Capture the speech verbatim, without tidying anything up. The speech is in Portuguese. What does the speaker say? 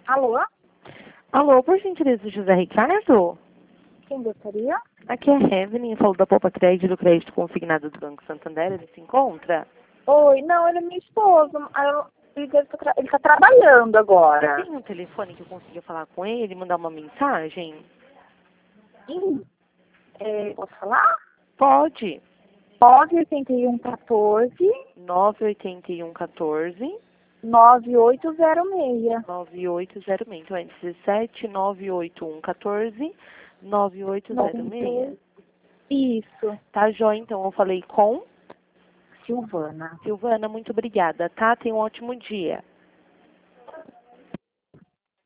Alô? Alô, por gentileza, José Ricardo? Quem gostaria? Aqui é a Evelyn, falo da Poupa Crédito, do crédito consignado do Banco Santander, ele se encontra? Oi, não, ele é meu esposo. Ah, eu- Ele deve tá tra- ele está trabalhando agora. Tem um telefone que eu consiga falar com ele, mandar uma mensagem? Sim. É, posso falar? Pode. nove oito um um quatorze nove oito um um quatorze nove oito zero seis. nove oito zero seis. Então é dezessete nove oito um quatorze nove oito zero seis. Isso, Tá, joia? Então eu falei com Silvana. Silvana, muito obrigada, tá? Tenha um ótimo dia.